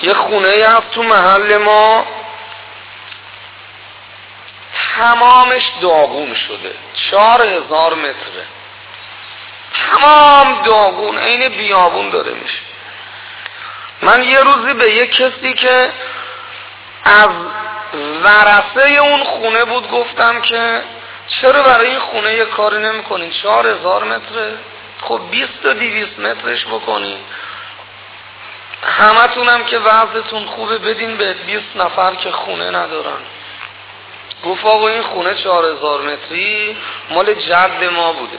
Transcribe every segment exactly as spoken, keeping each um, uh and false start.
یه خونه هست تو محل ما تمامش داغون شده، چهار هزار متره، تمام داغون، عین بیابون داره میشه. من یه روزی به یه کسی که از ورثه اون خونه بود گفتم که چرا برای این خونه یه کاری نمی کنین؟ چهار هزار متره، خب بیست تا دیویست مترش بکنین، همه تونم که وضعتون خوبه بدین به بیست نفر که خونه ندارن. گفت آقا این خونه چهار هزار متری مال جد ما بوده،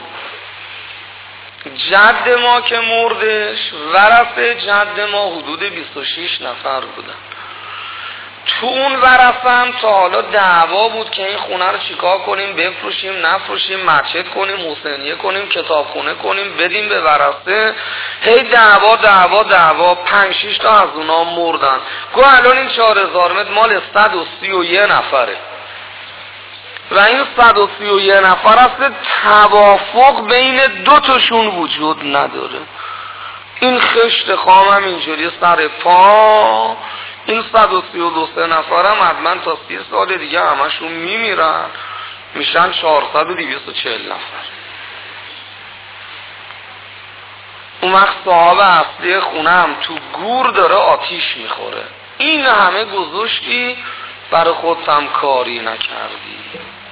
جد ما که مردش ورثه جد ما حدود بیست و شش نفر بودن. تو اون ورثه هم تا حالا دعوا بود که این خونه رو چیکار کنیم، بفروشیم نفروشیم، مسجد کنیم، حسینیه کنیم، کتابخونه کنیم، بدیم به ورثه. هی دعوا دعوا دعوا، پنج شش تا از اونا مردن. گفت الان این چهار هزار متر مال صد و سی و یک نفره و این صد و سی و یک نفر است، توافق بین دو تاشون وجود نداره. این خشت خامم اینجوری سر پا، این صد و سی و دو سه نفرم حتما تا سی سال دیگه همشون میمیرن، میشن چهارصد و دویست و چهل نفر. اون وقت صاحب اصلی خونه هم تو گور داره آتیش میخوره. این همه گذاشتی برای خودت هم کاری نکردی.